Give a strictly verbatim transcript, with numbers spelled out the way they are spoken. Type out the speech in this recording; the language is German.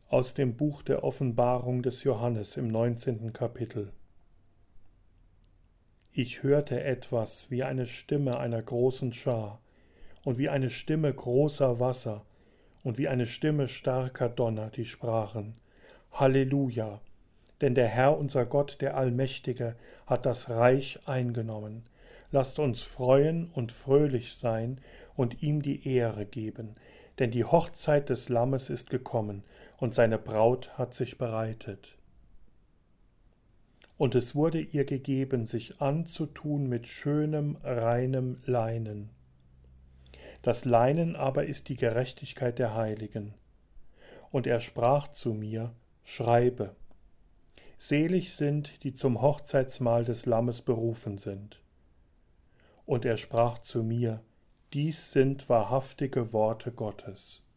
Aus dem Buch der Offenbarung des Johannes im neunzehnten Kapitel. Ich hörte etwas wie eine Stimme einer großen Schar und wie eine Stimme großer Wasser und wie eine Stimme starker Donner, die sprachen: Halleluja! Denn der Herr, unser Gott, der Allmächtige, hat das Reich eingenommen. Lasst uns freuen und fröhlich sein und ihm die Ehre geben, denn die Hochzeit des Lammes ist gekommen und seine Braut hat sich bereitet. Und es wurde ihr gegeben, sich anzutun mit schönem, reinem Leinen. Das Leinen aber ist die Gerechtigkeit der Heiligen. Und er sprach zu mir: Schreibe, selig sind, die zum Hochzeitsmahl des Lammes berufen sind. Und er sprach zu mir: Dies sind wahrhaftige Worte Gottes.